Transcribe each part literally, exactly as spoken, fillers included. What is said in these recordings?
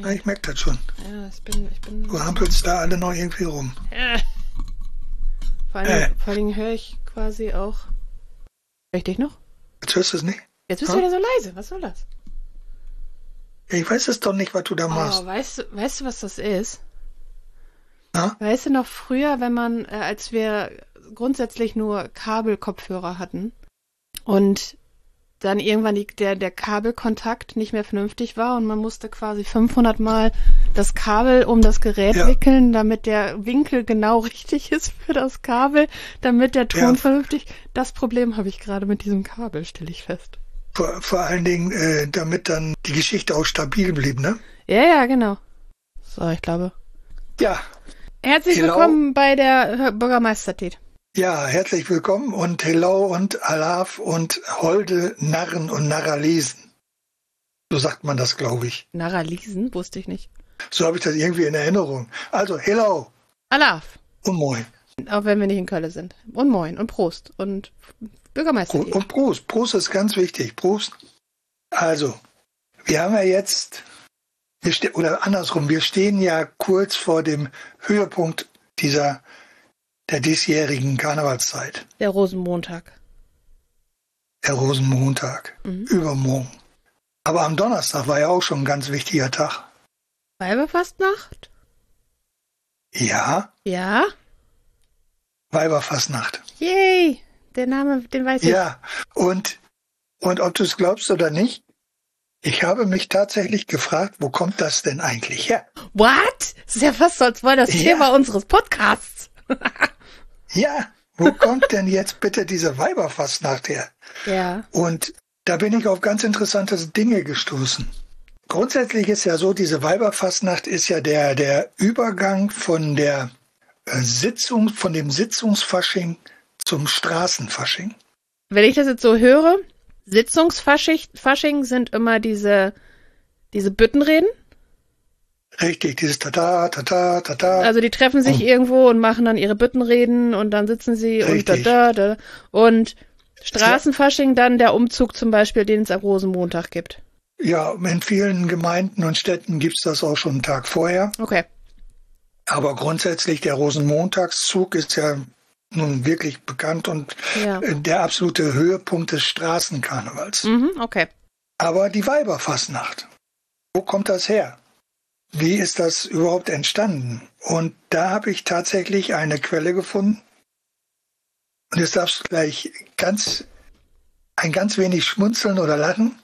Na, ich merke das schon. Ja, ich bin... Ich bin du hampelst da alle noch irgendwie rum. Äh. Vor allem, äh. vor allem höre ich quasi auch... Hör ich dich noch? Jetzt hörst du es nicht? Jetzt bist du wieder so leise. Was soll das? Ja, ich weiß es doch nicht, was du da machst. Oh, weißt du, weißt du, was das ist? Na? Weißt du noch früher, wenn man, äh, als wir grundsätzlich nur Kabelkopfhörer hatten und dann irgendwann die, der, der Kabelkontakt nicht mehr vernünftig war und man musste quasi fünfhundert Mal das Kabel um das Gerät ja. wickeln, damit der Winkel genau richtig ist für das Kabel, damit der Ton ja. vernünftig... Das Problem habe ich gerade mit diesem Kabel, stelle ich fest. Vor, vor allen Dingen, äh, damit dann die Geschichte auch stabil blieb, ne? Ja, ja, genau. So, ich glaube. Ja. Herzlich hello. Willkommen bei der Bürgermeistertät. Ja, herzlich willkommen und hello und alaf und holde Narren und Narralesen. So sagt man das, glaube ich. Narralesen? Wusste ich nicht. So habe ich das irgendwie in Erinnerung. Also, hello. Alaf. Und moin. Auch wenn wir nicht in Köln sind. Und moin und Prost und Bürgermeistertät. Und Prost. Prost ist ganz wichtig. Prost. Also, wir haben ja jetzt, wir ste- oder andersrum, wir stehen ja kurz vor dem Höhepunkt dieser der diesjährigen Karnevalszeit. Der Rosenmontag. Der Rosenmontag. Mhm. Übermorgen. Aber am Donnerstag war ja auch schon ein ganz wichtiger Tag. Weiberfastnacht? Ja. Ja? Weiberfastnacht. Yay! Der Name, den weiß ich. Ja, und, und ob du es glaubst oder nicht, ich habe mich tatsächlich gefragt, wo kommt das denn eigentlich her? What? Das ist ja fast so, als wäre das ja. Thema unseres Podcasts. Ja, wo kommt denn jetzt bitte diese Weiberfastnacht her? Ja. Und da bin ich auf ganz interessante Dinge gestoßen. Grundsätzlich ist ja so, diese Weiberfastnacht ist ja der, der Übergang von der äh, Sitzung, von dem Sitzungsfasching zum Straßenfasching. Wenn ich das jetzt so höre, Sitzungsfasching sind immer diese, diese Büttenreden. Richtig, dieses Tata, Tata, Tata. Also die treffen sich oh. irgendwo und machen dann ihre Büttenreden und dann sitzen sie Richtig. und da, da, da. Und Straßenfasching dann der Umzug zum Beispiel, den es am Rosenmontag gibt. Ja, in vielen Gemeinden und Städten gibt es das auch schon einen Tag vorher. Okay. Aber grundsätzlich der Rosenmontagszug ist ja nun wirklich bekannt und ja. der absolute Höhepunkt des Straßenkarnevals. Mhm, okay. Aber die Weiberfastnacht, wo kommt das her? Wie ist das überhaupt entstanden? Und da habe ich tatsächlich eine Quelle gefunden. Und jetzt darfst du gleich ganz, ein ganz wenig schmunzeln oder lachen.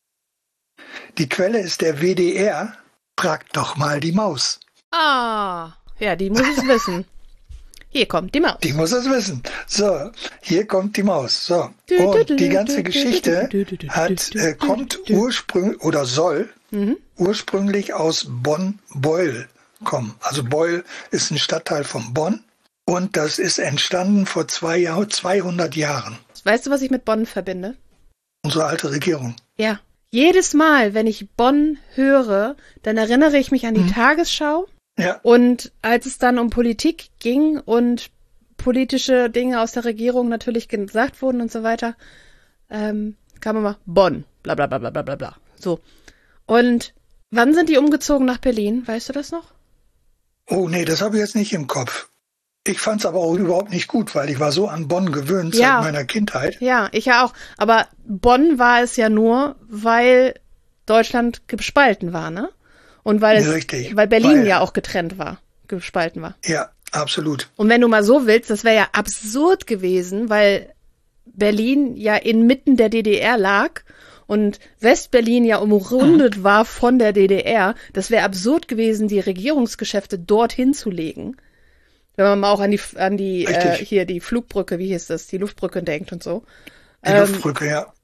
Die Quelle ist der W D R. Frag doch mal die Maus. Ah, ja, die muss es wissen. Hier kommt die Maus. Die muss es wissen. So, hier kommt die Maus. So, und die ganze Geschichte hat, äh, kommt ursprünglich oder soll mhm. ursprünglich aus Bonn-Beuel kommen. Also Beuel ist ein Stadtteil von Bonn und das ist entstanden vor zwei Jahr, zweihundert Jahren. Weißt du, was ich mit Bonn verbinde? Unsere alte Regierung. Ja. Jedes Mal, wenn ich Bonn höre, dann erinnere ich mich an die mhm. Tagesschau. Ja. Und als es dann um Politik ging und politische Dinge aus der Regierung natürlich gesagt wurden und so weiter, ähm, kam immer Bonn, bla bla bla bla bla bla. So. Und wann sind die umgezogen nach Berlin? Weißt du das noch? Oh nee, das habe ich jetzt nicht im Kopf. Ich fand es aber auch überhaupt nicht gut, weil ich war so an Bonn gewöhnt ja. seit meiner Kindheit. Ja, ich ja auch. Aber Bonn war es ja nur, weil Deutschland gespalten war, ne? Und weil es, Richtig, weil Berlin weil, ja auch getrennt war, gespalten war. Ja, absolut. Und wenn du mal so willst, das wäre ja absurd gewesen, weil Berlin ja inmitten der D D R lag und Westberlin ja umrundet mhm. war von der D D R. Das wäre absurd gewesen, die Regierungsgeschäfte dorthin zu legen. Wenn man mal auch an die, an die, äh, hier die Flugbrücke, wie hieß das, die Luftbrücke denkt und so. Die ähm, Luftbrücke, ja.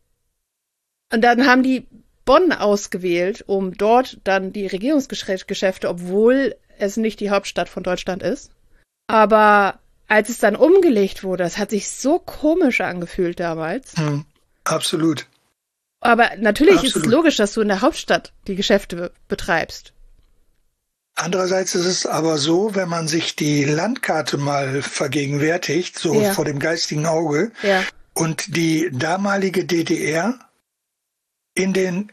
Und dann haben die Bonn ausgewählt, um dort dann die Regierungsgeschäfte, obwohl es nicht die Hauptstadt von Deutschland ist. Aber als es dann umgelegt wurde, das hat sich so komisch angefühlt damals. Hm, absolut. Aber natürlich absolut. ist es logisch, dass du in der Hauptstadt die Geschäfte betreibst. Andererseits ist es aber so, wenn man sich die Landkarte mal vergegenwärtigt, so ja. vor dem geistigen Auge, ja. und die damalige D D R in den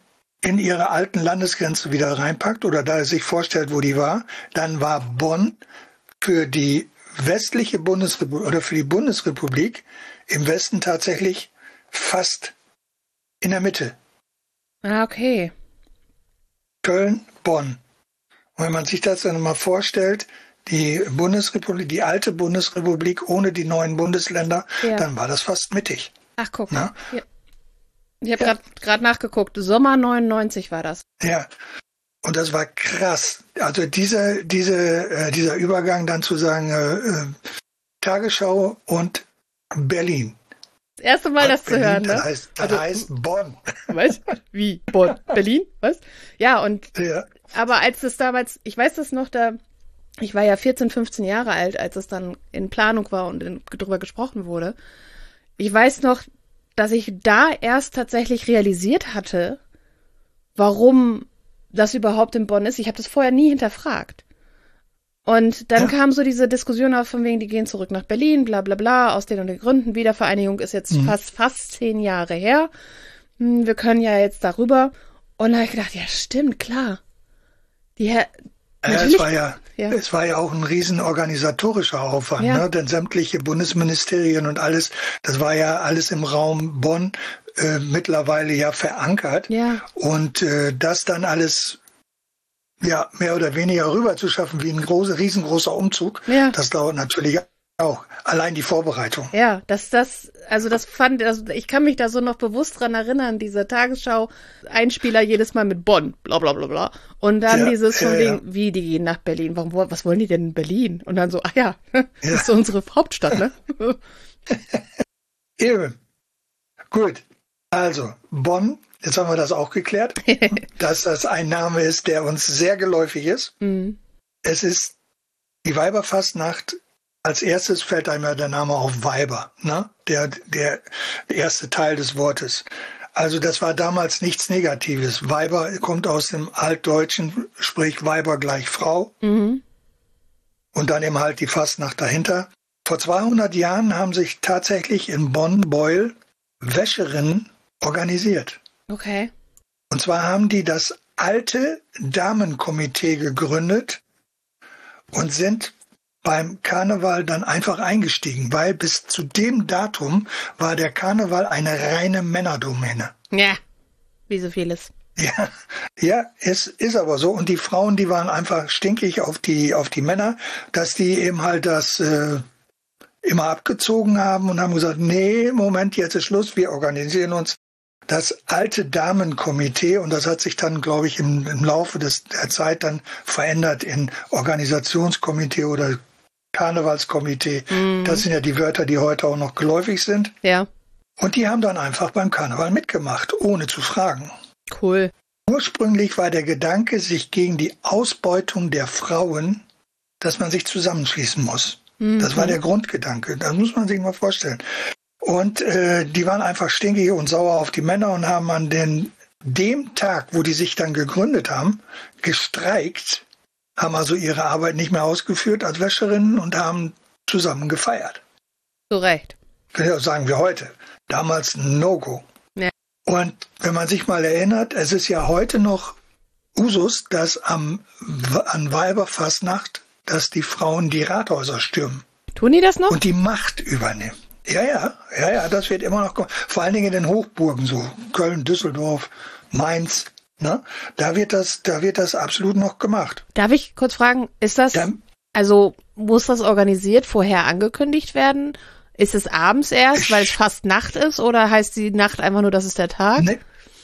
in ihre alten Landesgrenze wieder reinpackt oder da er sich vorstellt, wo die war, dann war Bonn für die westliche Bundesrepublik oder für die Bundesrepublik im Westen tatsächlich fast in der Mitte. Ah, okay. Köln, Bonn. Und wenn man sich das dann mal vorstellt, die Bundesrepublik, die alte Bundesrepublik ohne die neuen Bundesländer, Ja. dann war das fast mittig. Ach, guck. Ja. Ja. Ich habe Ja. gerade nachgeguckt. Sommer neunundneunzig war das. Ja, und das war krass. Also dieser, diese, äh, dieser Übergang dann zu sagen, äh, äh, Tagesschau und Berlin. Das erste Mal das zu Berlin, hören, das ne? heißt, das Also- heißt Bonn. Was? Wie? Bonn? Berlin? Was? Ja, und Ja, aber als das damals, ich weiß das noch, da, ich war ja vierzehn, fünfzehn Jahre alt, als es dann in Planung war und in, drüber gesprochen wurde. Ich weiß noch, dass ich da erst tatsächlich realisiert hatte, warum das überhaupt in Bonn ist. Ich habe das vorher nie hinterfragt. Und dann Ja. kam so diese Diskussion auf, von wegen, die gehen zurück nach Berlin, bla bla bla, aus den und den Gründen. Wiedervereinigung ist jetzt Mhm. fast, fast zehn Jahre her. Hm, Wir können ja jetzt darüber. Und da habe ich gedacht, ja stimmt, klar. Die Herr, Ja, natürlich, es war ja, ja. es war ja auch ein riesen organisatorischer Aufwand, Ja. ne? Denn sämtliche Bundesministerien und alles, das war ja alles im Raum Bonn äh, mittlerweile ja verankert. ja, Und äh, das dann alles ja mehr oder weniger rüber zu schaffen, wie ein großer, riesengroßer Umzug, ja. das dauert natürlich auch. Allein die Vorbereitung. Ja, dass das, also das fand, also ich kann mich da so noch bewusst dran erinnern, diese Tagesschau-Einspieler jedes Mal mit Bonn, bla bla bla bla. Und dann Ja, dieses von ja, wegen, ja. wie, die gehen nach Berlin, warum, wo- was wollen die denn in Berlin? Und dann so, ah ja, das Ja. ist unsere Hauptstadt, ne? Eben. Gut. Also, Bonn, jetzt haben wir das auch geklärt, dass das ein Name ist, der uns sehr geläufig ist. Mhm. Es ist die Weiberfastnacht. Als erstes fällt einem ja der Name auf Weiber, ne? Der, der erste Teil des Wortes. Also das war damals nichts Negatives. Weiber kommt aus dem Altdeutschen, sprich Weiber gleich Frau. Mhm. Und dann eben halt die Fastnacht dahinter. Vor zweihundert Jahren haben sich tatsächlich in Bonn-Beuel Wäscherinnen organisiert. Okay. Und zwar haben die das alte Damenkomitee gegründet und sind beim Karneval dann einfach eingestiegen, weil bis zu dem Datum war der Karneval eine reine Männerdomäne. Ja, wie so vieles. Ja, ja, es ist aber so. Und die Frauen, die waren einfach stinkig auf die, auf die Männer, dass die eben halt das äh, immer abgezogen haben und haben gesagt, nee, Moment, jetzt ist Schluss, wir organisieren uns. Das alte Damenkomitee, und das hat sich dann, glaube ich, im, im Laufe des, der Zeit dann verändert in Organisationskomitee oder Karnevalskomitee. Mhm. Das sind ja die Wörter, die heute auch noch geläufig sind. Ja, Und die haben dann einfach beim Karneval mitgemacht, ohne zu fragen. cool. Ursprünglich war der Gedanke, sich gegen die Ausbeutung der Frauen, dass man sich zusammenschließen muss. Mhm. Das war der Grundgedanke. Das muss man sich mal vorstellen. Und äh, die waren einfach stinkig und sauer auf die Männer und haben an den, dem Tag, wo die sich dann gegründet haben, gestreikt, haben also ihre Arbeit nicht mehr ausgeführt als Wäscherinnen und haben zusammen gefeiert. Zu Recht. Ja, sagen wir heute. Damals ein No-Go. Ja. Und wenn man sich mal erinnert, es ist ja heute noch Usus, dass am, an Weiberfastnacht, dass die Frauen die Rathäuser stürmen Tun die das noch? und die Macht übernehmen. Ja, ja, ja, ja, das wird immer noch kommen. Vor allen Dingen in den Hochburgen, so Köln, Düsseldorf, Mainz, ne? Da wird das, da wird das absolut noch gemacht. Darf ich kurz fragen, ist das, Da, also muss das organisiert vorher angekündigt werden? Ist es abends erst, Ich- weil es fast Nacht ist, oder heißt die Nacht einfach nur, das ist der Tag? nee,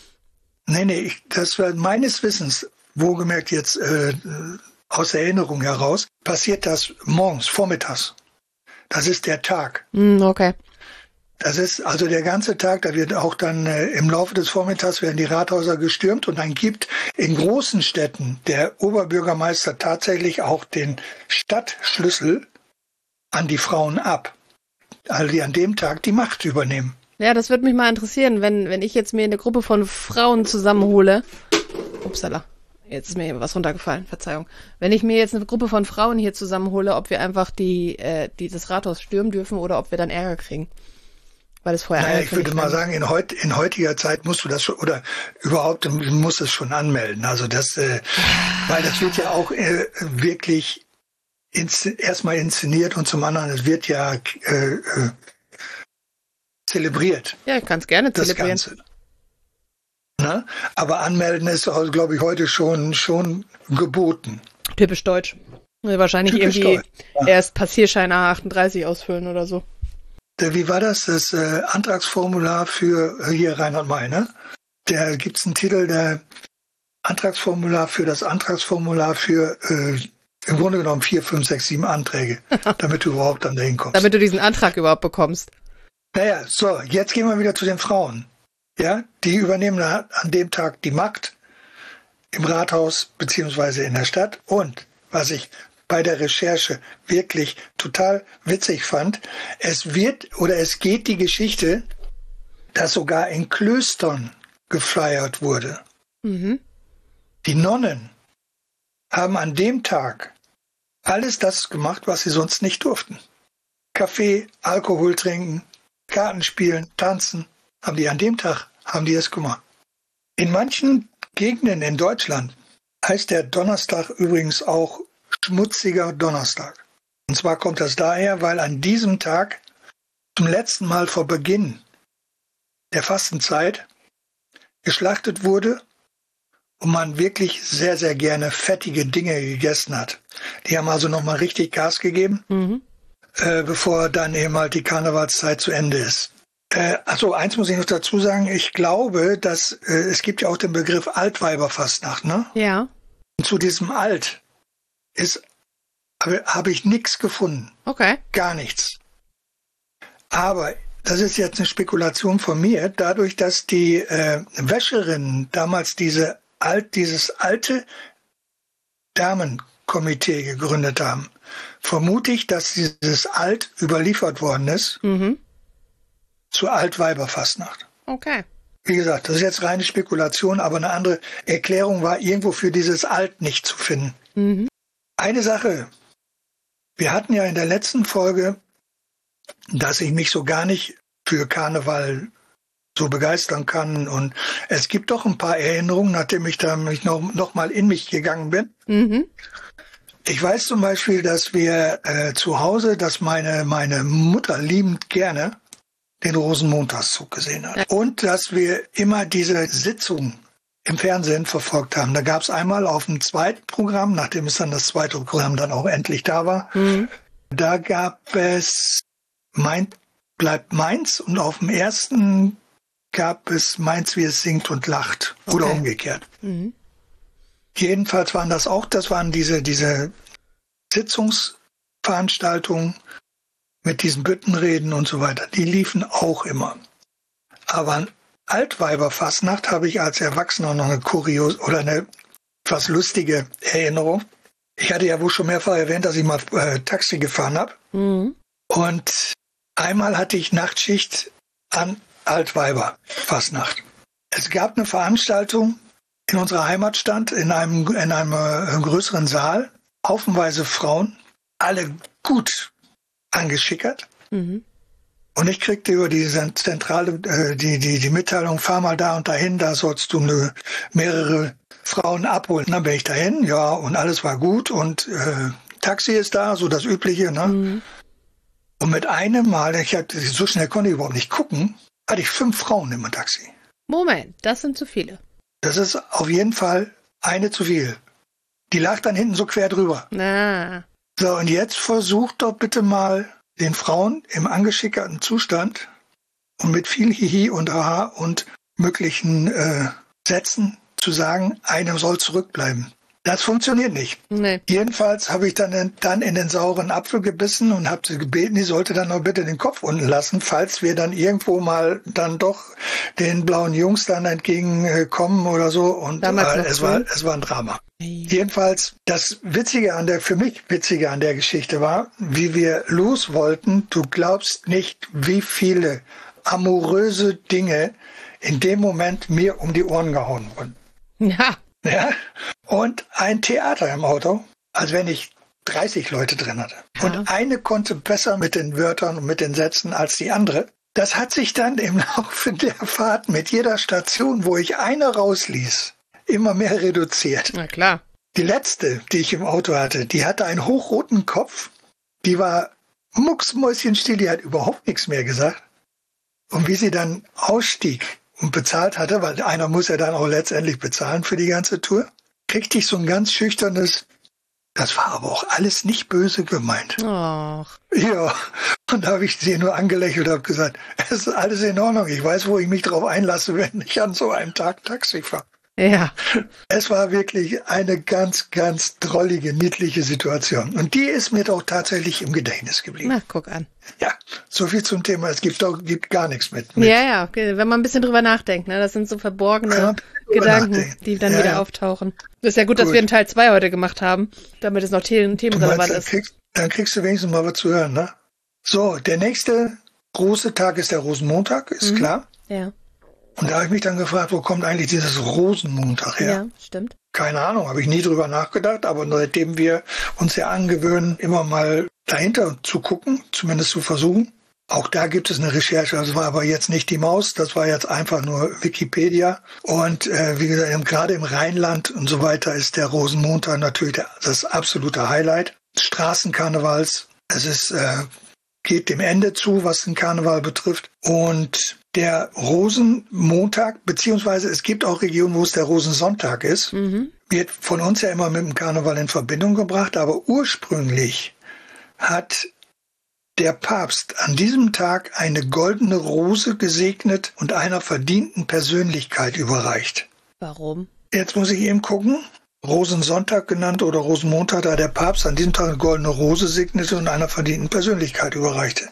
nee, nee, ich, das war meines Wissens, wohlgemerkt jetzt äh, aus Erinnerung heraus, passiert das morgens, vormittags. Das ist der Tag. Hm, okay. Das ist also der ganze Tag, da wird auch dann äh, im Laufe des Vormittags werden die Rathäuser gestürmt und dann gibt in großen Städten der Oberbürgermeister tatsächlich auch den Stadtschlüssel an die Frauen ab. Also die an dem Tag die Macht übernehmen. Ja, das würde mich mal interessieren, wenn, wenn ich jetzt mir eine Gruppe von Frauen zusammenhole. Upsala. Jetzt ist mir was runtergefallen, Verzeihung. Wenn ich mir jetzt eine Gruppe von Frauen hier zusammenhole, ob wir einfach die, äh, die das Rathaus stürmen dürfen oder ob wir dann Ärger kriegen. Weil es vorher naja, ich würde mal sagen, in, heut, in heutiger Zeit musst du das schon, oder überhaupt, du musst es schon anmelden. Also das, äh, weil das wird ja auch äh, wirklich ins, erstmal inszeniert und zum anderen, es wird ja äh, äh, zelebriert. Ja, ich kann es gerne zelebrieren. Das Ganze. Ne? Aber anmelden ist, also, glaube ich, heute schon, schon geboten. Typisch deutsch. Wahrscheinlich Typisch irgendwie deutsch, ja. Erst Passierschein A achtunddreißig ausfüllen oder so. Wie war das? Das äh, Antragsformular für äh, hier Rheinland-Main, ne? Da gibt es einen Titel, der Antragsformular für das Antragsformular für äh, im Grunde genommen vier, fünf, sechs, sieben Anträge, damit du überhaupt dann dahin kommst. Damit du diesen Antrag überhaupt bekommst. Naja, so, jetzt gehen wir wieder zu den Frauen. Ja, die übernehmen an dem Tag die Macht im Rathaus beziehungsweise in der Stadt. Und was ich bei der Recherche wirklich total witzig fand, es wird oder es geht die Geschichte, dass sogar in Klöstern gefeiert wurde. Mhm. Die Nonnen haben an dem Tag alles das gemacht, was sie sonst nicht durften. Kaffee, Alkohol trinken, Karten spielen, tanzen, haben die an dem Tag, haben die das gemacht. In manchen Gegenden in Deutschland heißt der Donnerstag übrigens auch schmutziger Donnerstag. Und zwar kommt das daher, weil an diesem Tag zum letzten Mal vor Beginn der Fastenzeit geschlachtet wurde und man wirklich sehr, sehr gerne fettige Dinge gegessen hat. Die haben also nochmal richtig Gas gegeben, mhm. äh, bevor dann eben halt die Karnevalszeit zu Ende ist. Äh, achso, eins muss ich noch dazu sagen. Ich glaube, dass äh, es gibt ja auch den Begriff Altweiberfastnacht, ne? Ja. Und zu diesem Alt ist, habe, habe ich nichts gefunden. Okay. Gar nichts. Aber das ist jetzt eine Spekulation von mir, dadurch, dass die äh, Wäscherinnen damals diese alt, dieses alte Damenkomitee gegründet haben, vermute ich, dass dieses Alt überliefert worden ist mhm. zur Altweiberfastnacht. Okay. Wie gesagt, das ist jetzt reine Spekulation, aber eine andere Erklärung war irgendwo für dieses Alt nicht zu finden. Mhm. Eine Sache, wir hatten ja in der letzten Folge, dass ich mich so gar nicht für Karneval so begeistern kann und es gibt doch ein paar Erinnerungen, nachdem ich da mich noch, noch mal in mich gegangen bin. Mhm. Ich weiß zum Beispiel, dass wir äh, zu Hause, dass meine, meine Mutter liebend gerne den Rosenmontagszug gesehen hat. Ja. Und dass wir immer diese Sitzung im Fernsehen verfolgt haben. Da gab es einmal auf dem zweiten Programm, nachdem es dann das zweite Programm dann auch endlich da war, mhm. da gab es Mein bleibt Mainz und auf dem ersten gab es Mainz, wie es singt und lacht. Oder okay. umgekehrt. Mhm. Jedenfalls waren das auch, das waren diese, diese Sitzungsveranstaltungen mit diesen Büttenreden und so weiter. Die liefen auch immer. Aber an Altweiberfastnacht habe ich als Erwachsener noch eine kurios oder eine etwas lustige Erinnerung. Ich hatte ja wohl schon mehrfach erwähnt, dass ich mal äh, Taxi gefahren habe. Mhm. Und einmal hatte ich Nachtschicht an Altweiberfastnacht. Es gab eine Veranstaltung in unserer Heimatstadt in einem, in einem äh, größeren Saal. Haufenweise Frauen, alle gut angeschickert. Mhm. Und ich kriegte über diese Zentrale äh, die, die, die Mitteilung, fahr mal da und dahin, da sollst du eine, mehrere Frauen abholen. Dann bin ich dahin, ja, und alles war gut und äh, Taxi ist da, so das Übliche. Ne? Mhm. Und mit einem Mal, ich hatte, so schnell konnte ich überhaupt nicht gucken, hatte ich fünf Frauen im Taxi. Moment, das sind zu viele. Das ist auf jeden Fall eine zu viel. Die lag dann hinten so quer drüber. Ah. So, und jetzt versucht doch bitte mal den Frauen im angeschickerten Zustand und mit viel Hihi und Aha und möglichen äh, Sätzen zu sagen, eine soll zurückbleiben. Das funktioniert nicht. Nee. Jedenfalls habe ich dann, dann in den sauren Apfel gebissen und habe sie gebeten, die sollte dann noch bitte den Kopf unten lassen, falls wir dann irgendwo mal dann doch den blauen Jungs dann entgegenkommen oder so. Und äh, es war, es war ein Drama. Hey. Jedenfalls, das Witzige an der, für mich Witzige an der Geschichte war, wie wir los wollten, du glaubst nicht, wie viele amoröse Dinge in dem Moment mir um die Ohren gehauen wurden. Ja. Ja, und ein Theater im Auto, als wenn ich dreißig Leute drin hatte. Ja. Und eine konnte besser mit den Wörtern und mit den Sätzen als die andere. das hat sich dann im Laufe der Fahrt mit jeder Station, wo ich eine rausließ, immer mehr reduziert. Na klar. Die letzte, die ich im Auto hatte, die hatte einen hochroten Kopf. Die war mucksmäuschenstill, die hat überhaupt nichts mehr gesagt. Und wie sie dann ausstieg und bezahlt hatte, weil einer muss ja dann auch letztendlich bezahlen für die ganze Tour, kriegte ich so ein ganz schüchternes, das war aber auch alles nicht böse gemeint. Ach. Ja, und da habe ich sie nur angelächelt und habe gesagt, es ist alles in Ordnung. Ich weiß, wo ich mich drauf einlasse, wenn ich an so einem Tag Taxi fahre. Ja. Es war wirklich eine ganz, ganz drollige, niedliche Situation. Und die ist mir doch tatsächlich im Gedächtnis geblieben. Na, guck an. Ja, so viel zum Thema. Es gibt doch gibt gar nichts mit. mit. Ja, ja, okay. Wenn man ein bisschen drüber nachdenkt, ne? Das sind so verborgene Ja, Gedanken, nachdenken. die dann Ja, wieder ja. auftauchen. Das ist ja gut, dass Gut. wir einen Teil zwei heute gemacht haben, damit es noch the- Du meinst, themenrelevant dann, ist. kriegst, dann kriegst du wenigstens mal was zu hören, ne? So, der nächste große Tag ist der Rosenmontag, ist Mhm. klar. Ja, Und da habe ich mich dann gefragt, wo kommt eigentlich dieses Rosenmontag her? ja, stimmt. Keine Ahnung, habe ich nie drüber nachgedacht, aber seitdem wir uns ja angewöhnen, immer mal dahinter zu gucken, zumindest zu versuchen. Auch da gibt es eine Recherche, das war aber jetzt nicht die Maus, das war jetzt einfach nur Wikipedia. Und äh, wie gesagt, im, gerade im Rheinland und so weiter ist der Rosenmontag natürlich der, das absolute Highlight. Straßenkarnevals, es ist, äh, geht dem Ende zu, was den Karneval betrifft. Und der Rosenmontag, beziehungsweise es gibt auch Regionen, wo es der Rosensonntag ist, Mhm. wird von uns ja immer mit dem Karneval in Verbindung gebracht, aber ursprünglich hat der Papst an diesem Tag eine goldene Rose gesegnet und einer verdienten Persönlichkeit überreicht. Warum? Jetzt muss ich eben gucken. Rosensonntag genannt oder Rosenmontag, da der Papst an diesem Tag eine goldene Rose segnete und einer verdienten Persönlichkeit überreichte.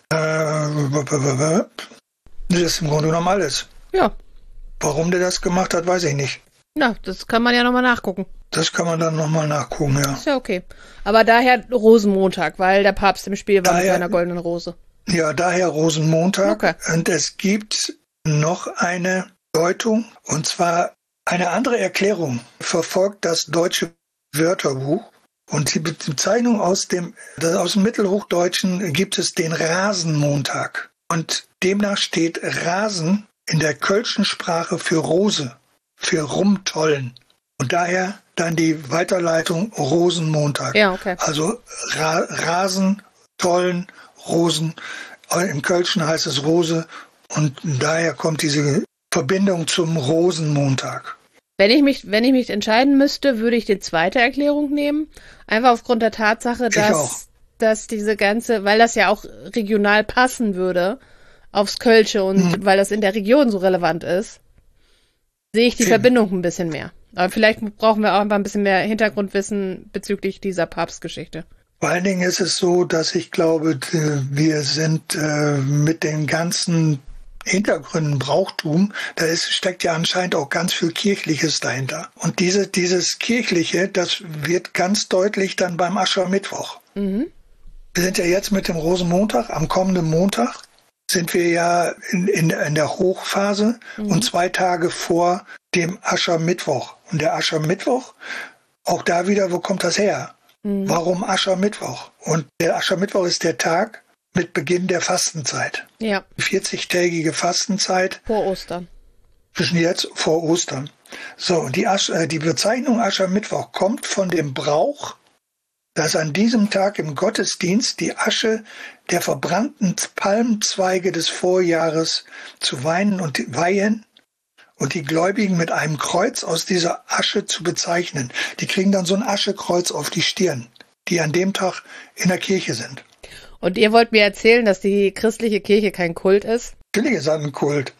Äh, das ist im Grunde genommen alles. Ja, Warum der das gemacht hat, weiß ich nicht. na, das kann man ja nochmal nachgucken. Das kann man dann nochmal nachgucken, ja. Ist ja okay. Aber daher Rosenmontag, weil der Papst im Spiel war mit Daher- seiner goldenen Rose. Ja, daher Rosenmontag. Okay. Und es gibt noch eine Deutung, und zwar eine andere Erklärung verfolgt das deutsche Wörterbuch. Und die Bezeichnung aus dem, das aus dem Mittelhochdeutschen gibt es den Rasenmontag. Und demnach steht Rasen in der kölschen Sprache für Rose, für rumtollen. Und daher dann die Weiterleitung Rosenmontag. Ja, okay. Also Ra Rasen, Tollen, Rosen. Im Kölschen heißt es Rose. Und daher kommt diese Verbindung zum Rosenmontag. Wenn ich mich, wenn ich mich entscheiden müsste, würde ich die zweite Erklärung nehmen. Einfach aufgrund der Tatsache, Ich auch. dass, dass diese ganze, weil das ja auch regional passen würde aufs Kölsche und Mhm. weil das in der Region so relevant ist, sehe ich die Eben. Verbindung ein bisschen mehr. Aber vielleicht brauchen wir auch einfach ein bisschen mehr Hintergrundwissen bezüglich dieser Papstgeschichte. Vor allen Dingen ist es so, dass ich glaube, d- wir sind äh, mit den ganzen Hintergründen Brauchtum, da ist, steckt ja anscheinend auch ganz viel Kirchliches dahinter. Und diese, dieses Kirchliche, das wird ganz deutlich dann beim Aschermittwoch. Mhm. Wir sind ja jetzt mit dem Rosenmontag, am kommenden Montag sind wir ja in, in, in der Hochphase und zwei Tage vor dem Aschermittwoch. Und der Aschermittwoch, auch da wieder, wo kommt das her? Mhm. Warum Aschermittwoch? Und der Aschermittwoch ist der Tag mit Beginn der Fastenzeit. Ja, Die vierzigtägige Fastenzeit vor Ostern. zwischen jetzt vor Ostern. So, und die, Asch, äh, die Bezeichnung Aschermittwoch kommt von dem Brauch, dass an diesem Tag im Gottesdienst die Asche der verbrannten Palmzweige des Vorjahres zu weinen und weihen und die Gläubigen mit einem Kreuz aus dieser Asche zu bezeichnen. Die kriegen dann so ein Aschekreuz auf die Stirn, die an dem Tag in der Kirche sind. Und ihr wollt mir erzählen, dass die christliche Kirche kein Kult ist? Natürlich ist das ein Kult.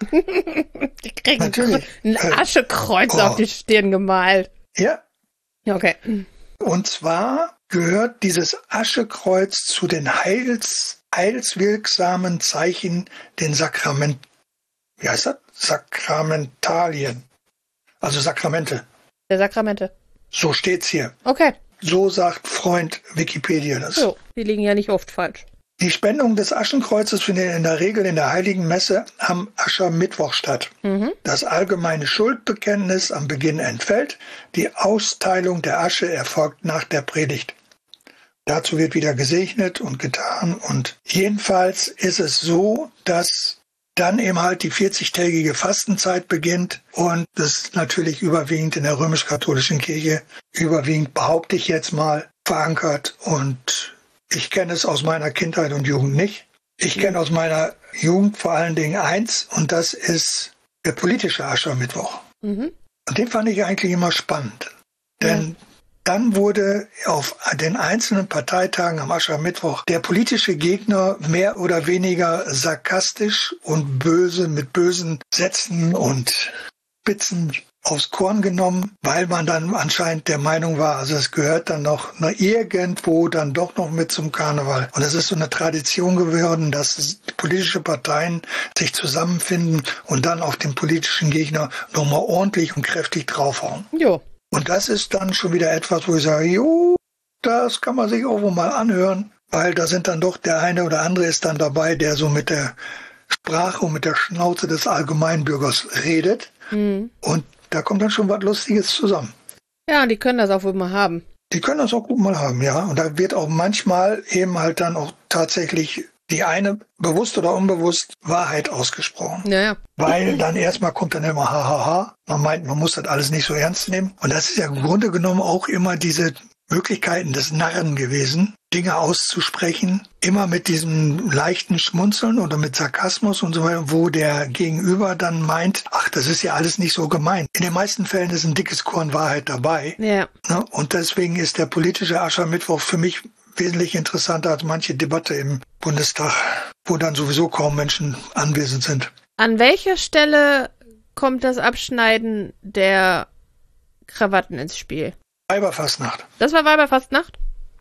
Die kriegen Natürlich. ein Äh, Aschekreuz oh. auf die Stirn gemalt. Ja, Okay. und zwar gehört dieses Aschekreuz zu den Heils, heilswirksamen Zeichen, den Sakrament, wie heißt das? Sakramentalien. Also Sakramente. Der Sakramente. So steht's hier. Okay. So sagt Freund Wikipedia das. So, die liegen ja nicht oft falsch. Die Spendung des Aschenkreuzes findet in der Regel in der Heiligen Messe am Aschermittwoch statt. Mhm. Das allgemeine Schuldbekenntnis am Beginn entfällt. Die Austeilung der Asche erfolgt nach der Predigt. Dazu wird wieder gesegnet und getan. Und jedenfalls ist es so, dass dann eben halt die vierzigtägige Fastenzeit beginnt und das ist natürlich überwiegend in der römisch-katholischen Kirche, überwiegend behaupte ich jetzt mal, verankert und ich kenne es aus meiner Kindheit und Jugend nicht. Ich kenne aus meiner Jugend vor allen Dingen eins und das ist der politische Aschermittwoch. Mhm. Und den fand ich eigentlich immer spannend, denn ja. Dann wurde auf den einzelnen Parteitagen am Aschermittwoch der politische Gegner mehr oder weniger sarkastisch und böse mit bösen Sätzen und Spitzen aufs Korn genommen, weil man dann anscheinend der Meinung war, also es gehört dann noch na, irgendwo dann doch noch mit zum Karneval. Und es ist so eine Tradition geworden, dass es, politische Parteien sich zusammenfinden und dann auf den politischen Gegner nochmal ordentlich und kräftig draufhauen. Jo. Und das ist dann schon wieder etwas, wo ich sage, jo, das kann man sich auch wohl mal anhören, weil da sind dann doch der eine oder andere ist dann dabei, der so mit der Sprache und mit der Schnauze des Allgemeinbürgers redet. Mhm. Und da kommt dann schon was Lustiges zusammen. Ja, und die können das auch wohl mal haben. Die können das auch gut mal haben, ja. Und da wird auch manchmal eben halt dann auch tatsächlich die eine, bewusst oder unbewusst, Wahrheit ausgesprochen. Ja, ja. Weil dann erstmal kommt dann immer hahaha. Man meint, man muss das alles nicht so ernst nehmen. Und das ist ja im Grunde genommen auch immer diese Möglichkeiten des Narren gewesen, Dinge auszusprechen, immer mit diesem leichten Schmunzeln oder mit Sarkasmus und so weiter, wo der Gegenüber dann meint, ach, das ist ja alles nicht so gemeint. In den meisten Fällen ist ein dickes Korn Wahrheit dabei. Ja. Und deswegen ist der politische Aschermittwoch für mich wesentlich interessanter als manche Debatte im Bundestag, wo dann sowieso kaum Menschen anwesend sind. An welcher Stelle kommt das Abschneiden der Krawatten ins Spiel? Weiberfastnacht. Das war Weiberfastnacht?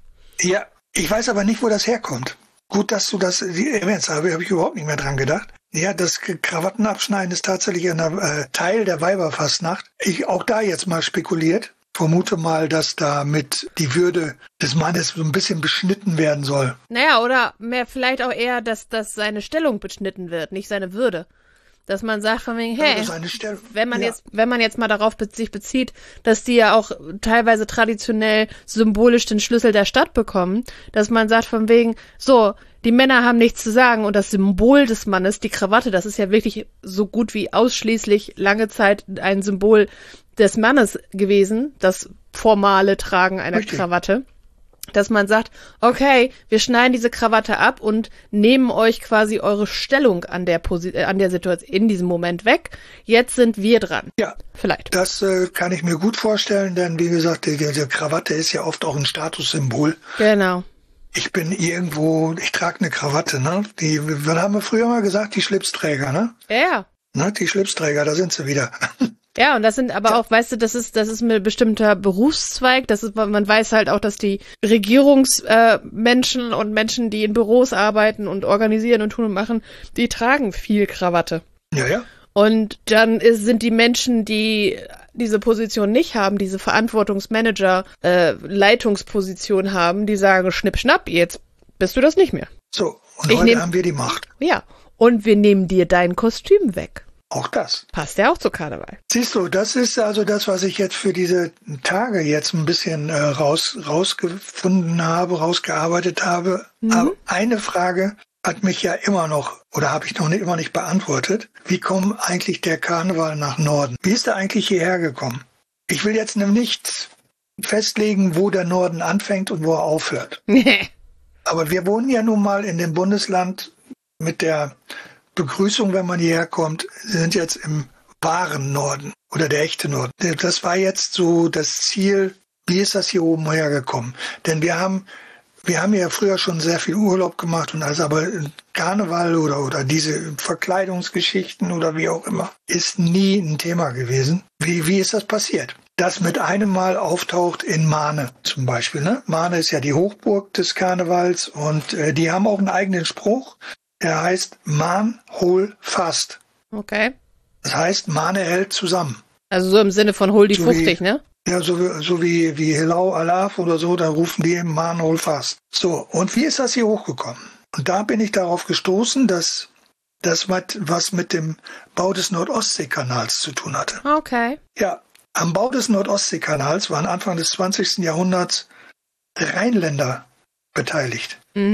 Ja, ich weiß aber nicht, wo das herkommt. Gut, dass du das erwähnst, aber habe ich überhaupt nicht mehr dran gedacht. Ja, das Krawattenabschneiden ist tatsächlich ein äh, Teil der Weiberfastnacht. Ich auch da jetzt mal spekuliert. Vermute mal, dass damit die Würde des Mannes so ein bisschen beschnitten werden soll. Naja, oder mehr vielleicht auch eher, dass, dass seine Stellung beschnitten wird, nicht seine Würde. Dass man sagt von wegen, hey, ja, wenn man ja. jetzt, wenn man jetzt mal darauf be- sich bezieht, dass die ja auch teilweise traditionell symbolisch den Schlüssel der Stadt bekommen, dass man sagt von wegen, so, die Männer haben nichts zu sagen und das Symbol des Mannes, die Krawatte, das ist ja wirklich so gut wie ausschließlich lange Zeit ein Symbol des Mannes gewesen, das formale Tragen einer Richtig. Krawatte. Dass man sagt, okay, wir schneiden diese Krawatte ab und nehmen euch quasi eure Stellung an der Posi- äh, an der Situation in diesem Moment weg. Jetzt sind wir dran. Ja, vielleicht. Das äh, kann ich mir gut vorstellen, denn wie gesagt, die, die Krawatte ist ja oft auch ein Statussymbol. Genau. Ich bin irgendwo, ich trage eine Krawatte, ne? Die, wir haben wir früher mal gesagt, die Schlipsträger, ne? Ja. Ne, die Schlipsträger, da sind sie wieder. Ja, und das sind aber auch, weißt du, das ist, das ist ein bestimmter Berufszweig. Das ist, man weiß halt auch, dass die Regierungsmenschen äh, und Menschen, die in Büros arbeiten und organisieren und tun und machen, die tragen viel Krawatte. Ja, ja. Und dann ist, sind die Menschen, die diese Position nicht haben, diese Verantwortungsmanager, äh, Leitungsposition haben, die sagen, schnipp, schnapp, jetzt bist du das nicht mehr. So, und ich heute nehm, haben wir die Macht. Ja, und wir nehmen dir dein Kostüm weg. Auch das. Passt ja auch zu Karneval. Siehst du, das ist also das, was ich jetzt für diese Tage jetzt ein bisschen äh, raus, rausgefunden habe, rausgearbeitet habe. Mhm. Aber eine Frage hat mich ja immer noch, oder habe ich noch nicht, immer nicht beantwortet. Wie kommt eigentlich der Karneval nach Norden? Wie ist er eigentlich hierher gekommen? Ich will jetzt nicht festlegen, wo der Norden anfängt und wo er aufhört. Aber wir wohnen ja nun mal in dem Bundesland mit der Begrüßung, wenn man hierher kommt, sind jetzt im wahren Norden oder der echte Norden. Das war jetzt so das Ziel, wie ist das hier oben hergekommen? Denn wir haben, wir haben ja früher schon sehr viel Urlaub gemacht und also aber Karneval oder, oder diese Verkleidungsgeschichten oder wie auch immer, ist nie ein Thema gewesen. Wie, wie ist das passiert? Das mit einem Mal auftaucht in Mahne zum Beispiel. Ne? Mahne ist ja die Hochburg des Karnevals und äh, die haben auch einen eigenen Spruch. Er heißt Mahn, hol, fast. Okay. Das heißt, Mahne hält zusammen. Also so im Sinne von hol die so fuchtig, wie, ne? Ja, so, wie, so wie, wie Hilau Alaf oder so, da rufen die eben Mahn, hol, fast. So, und wie ist das hier hochgekommen? Und da bin ich darauf gestoßen, dass das was mit dem Bau des Nordostseekanals zu tun hatte. Okay. Ja, am Bau des Nordostseekanals waren Anfang des zwanzigsten Jahrhunderts Rheinländer beteiligt. Mhm.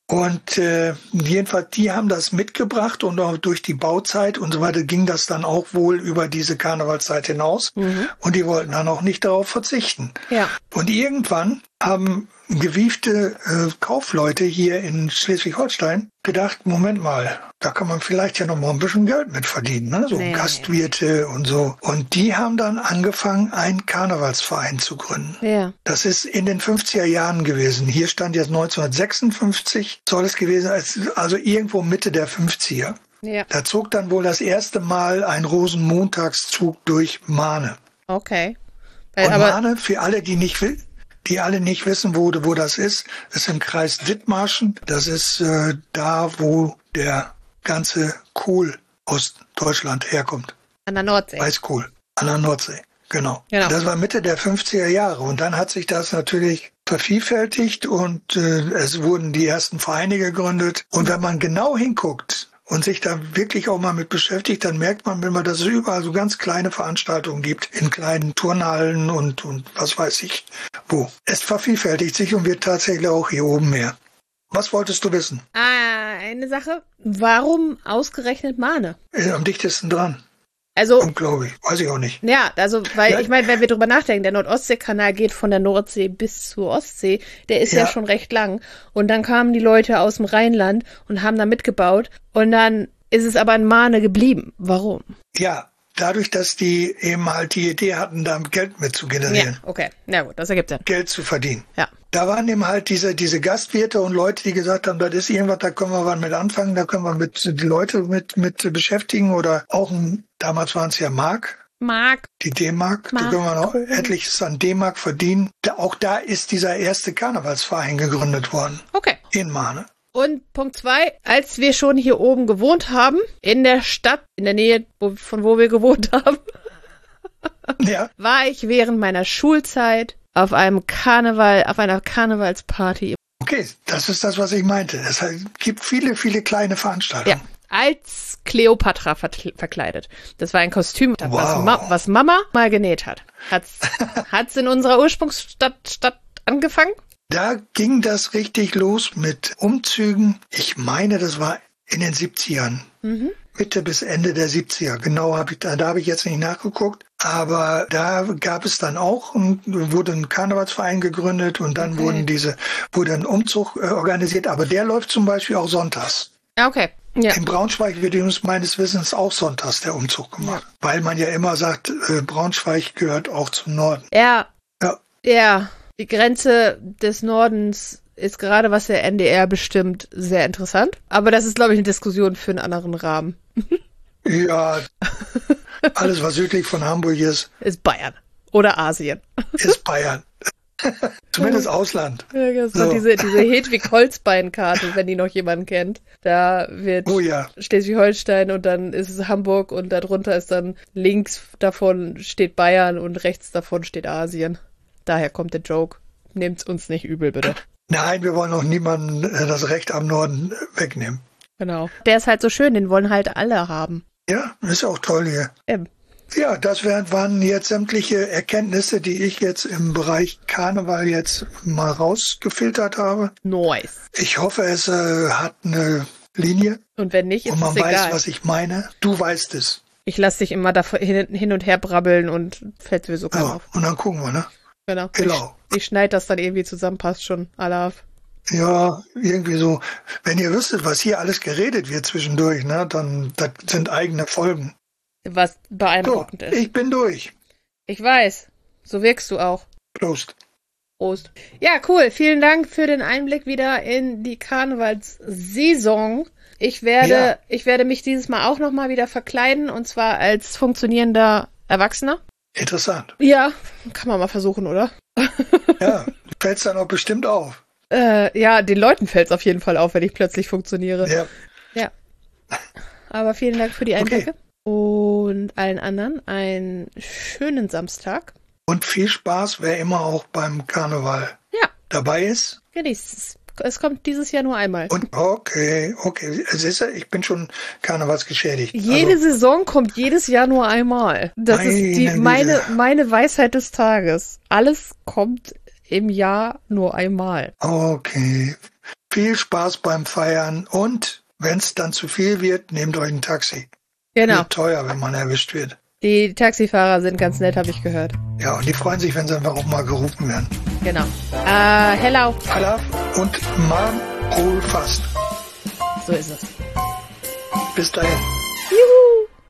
Und äh, jedenfalls, die haben das mitgebracht und auch durch die Bauzeit und so weiter ging das dann auch wohl über diese Karnevalszeit hinaus. Mhm. Und die wollten dann auch nicht darauf verzichten. Ja. Und irgendwann haben gewiefte äh, Kaufleute hier in Schleswig-Holstein gedacht, Moment mal, da kann man vielleicht ja noch mal ein bisschen Geld mit verdienen, ne? So nee, Gastwirte und so. Und die haben dann angefangen, einen Karnevalsverein zu gründen. Ja. Das ist in den fünfziger Jahren gewesen. Hier stand jetzt neunzehnhundertsechsundfünfzig, soll es gewesen sein, also irgendwo Mitte der fünfziger. Ja. Da zog dann wohl das erste Mal ein Rosenmontagszug durch Mahne. Okay. Weil, und aber Mahne, für alle, die nicht die alle nicht wissen, wo, wo das ist, ist im Kreis Dithmarschen. Das ist äh, da, wo der ganze Kohl aus Deutschland herkommt. An der Nordsee. Weißkohl, an der Nordsee, genau. genau. Das war Mitte der fünfziger Jahre und dann hat sich das natürlich vervielfältigt und äh, es wurden die ersten Vereine gegründet. Und wenn man genau hinguckt und sich da wirklich auch mal mit beschäftigt, dann merkt man, wenn man, dass es überall so ganz kleine Veranstaltungen gibt, in kleinen Turnhallen und, und was weiß ich wo. Es vervielfältigt sich und wird tatsächlich auch hier oben mehr. Was wolltest du wissen? Ah, eine Sache. Warum ausgerechnet Mahne? Ist am dichtesten dran. Also, glaube ich. Weiß ich auch nicht. Ja, also, weil ja. ich meine, wenn wir drüber nachdenken, der Nord-Ostsee-Kanal geht von der Nordsee bis zur Ostsee, der ist ja. ja schon recht lang. Und dann kamen die Leute aus dem Rheinland und haben da mitgebaut. Und dann ist es aber in Mahne geblieben. Warum? Ja, dadurch, dass die eben halt die Idee hatten, da Geld mit zu generieren. Ja, okay. Na gut, das ergibt Sinn. Geld zu verdienen. Ja. Da waren eben halt diese, diese Gastwirte und Leute, die gesagt haben, das ist irgendwas, da können wir was mit anfangen, da können wir mit die Leute mit, mit beschäftigen oder auch ein, damals waren es ja Mark. Mark. Die D-Mark, da können wir noch etliches an D-Mark verdienen. Da, auch da ist dieser erste Karnevalsverein gegründet worden. Okay. In Mahne. Und Punkt zwei, als wir schon hier oben gewohnt haben, in der Stadt, in der Nähe, wo, von wo wir gewohnt haben, ja. war ich während meiner Schulzeit auf einem Karneval, auf einer Karnevalsparty. Okay, das ist das, was ich meinte. Es gibt viele, viele kleine Veranstaltungen. Ja, als Kleopatra ver verkleidet. Das war ein Kostüm, wow. was, Ma was Mama mal genäht hat. Hat's, hat's in unserer Ursprungsstadt Stadt angefangen? Da ging das richtig los mit Umzügen. Ich meine, das war in den siebzigern. Mhm. Mitte bis Ende der siebziger. Genau habe ich da, da habe ich jetzt nicht nachgeguckt. Aber da gab es dann auch, und wurde ein Karnevalsverein gegründet und dann okay. wurden diese, wurde ein Umzug äh, organisiert. Aber der läuft zum Beispiel auch sonntags. Okay. Ja. In Braunschweig wird uns meines Wissens auch sonntags der Umzug gemacht. Ja. Weil man ja immer sagt, äh, Braunschweig gehört auch zum Norden. Ja. Ja. Ja. Die Grenze des Nordens ist gerade, was der N D R bestimmt, sehr interessant. Aber das ist, glaube ich, eine Diskussion für einen anderen Rahmen. Ja, alles, was südlich von Hamburg ist. Ist Bayern. Oder Asien. Ist Bayern. Zumindest Ausland. Ja, das so. Diese, diese Hedwig-Holzbein-Karte, wenn die noch jemand kennt. Da wird oh, ja. Schleswig-Holstein und dann ist es Hamburg und darunter ist dann links davon steht Bayern und rechts davon steht Asien. Daher kommt der Joke. Nehmt's uns nicht übel, bitte. Nein, wir wollen auch niemandem das Recht am Norden wegnehmen. Genau. Der ist halt so schön, den wollen halt alle haben. Ja, ist auch toll hier. Eben. Ja, das waren jetzt sämtliche Erkenntnisse, die ich jetzt im Bereich Karneval jetzt mal rausgefiltert habe. Nice. Ich hoffe, es äh, hat eine Linie. Und wenn nicht, ist es egal. Und man weiß, was ich meine. Du weißt es. Ich lasse dich immer davon hin und her brabbeln und fällt sowieso keiner ja, auf. Und dann gucken wir, ne? Genau. Genau. Ich, ich schneide das dann irgendwie zusammen, passt schon. Alaf. Ja, irgendwie so. Wenn ihr wüsstet, was hier alles geredet wird zwischendurch, ne, dann das sind eigene Folgen. Was beeindruckend so, ist. Ich bin durch. Ich weiß. So wirkst du auch. Prost. Prost. Ja, cool. Vielen Dank für den Einblick wieder in die Karnevalssaison. Ich werde, ja. ich werde mich dieses Mal auch nochmal wieder verkleiden, und zwar als funktionierender Erwachsener. Interessant. Ja, kann man mal versuchen, oder? Ja, fällt's dann auch bestimmt auf. Äh, ja, den Leuten fällt's auf jeden Fall auf, wenn ich plötzlich funktioniere. Ja. Ja. Aber vielen Dank für die Einblicke. Okay. Und allen anderen einen schönen Samstag. Und viel Spaß, wer immer auch beim Karneval ja. dabei ist. Genießt es. Es kommt dieses Jahr nur einmal. Und okay, okay. Es ist, ich bin schon karnevalsgeschädigt. Jede also, Saison kommt jedes Jahr nur einmal. Das ist die, meine, meine Weisheit des Tages. Alles kommt im Jahr nur einmal. Okay. Viel Spaß beim Feiern und wenn es dann zu viel wird, nehmt euch ein Taxi. Genau. Wird teuer, wenn man erwischt wird. Die Taxifahrer sind ganz nett, habe ich gehört. Ja, und die freuen sich, wenn sie einfach auch mal gerufen werden. Genau. Äh, hello. Halaf und Magen, Ruhe fast. So ist es. Bis dahin.